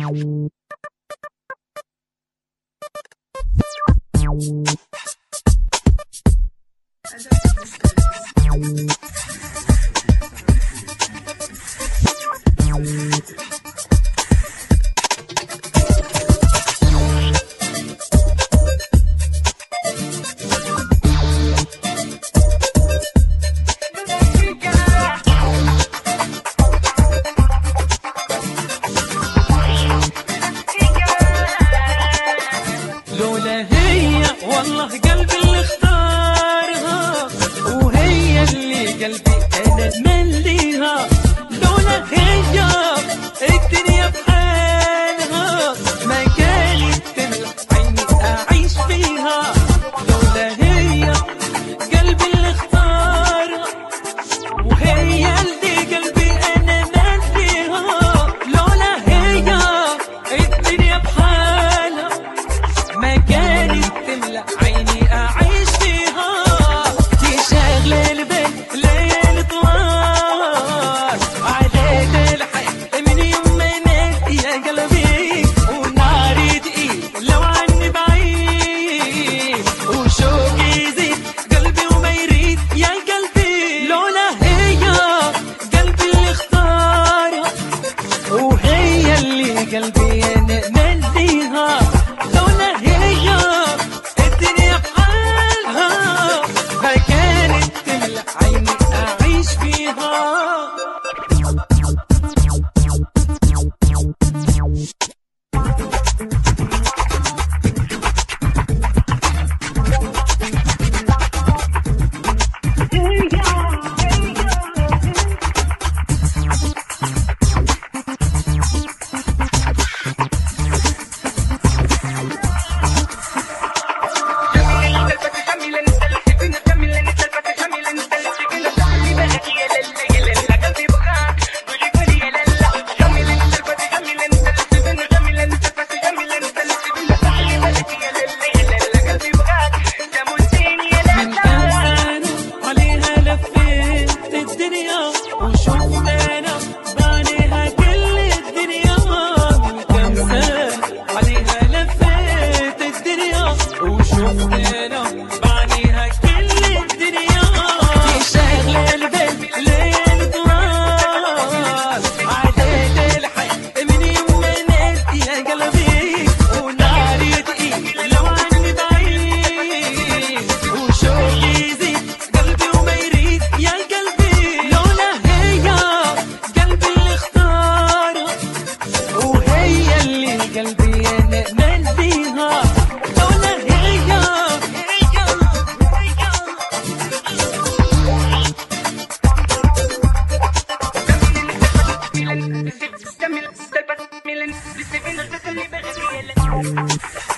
والله قلبي اللي اختارها، وهي اللي قلبي انا مليها. لولا هي الدنيا بحالها ما كانت تملى عيني اعيش فيها. لولا هي قلبي اللي اختارها، وهي اللي قلبي انا مليها. لولا هي الدنيا بحالها ما كانت تملى عيني اعيش فيها. دي شاغله البال ليالي طوال، عليك الحياة من يوم ما نادي يا قلبي. وناري تقيل لو عني بعيد، وشوقي يزيد قلبي وما يريد يا قلبي. لولا هي قلبي اللي اختارها، وهي اللي قلبي انا مليها. لولا هي الدنيا بحالها ما كانت تملى عيني اعيش فيها. قلبي انا مليها. لولا هي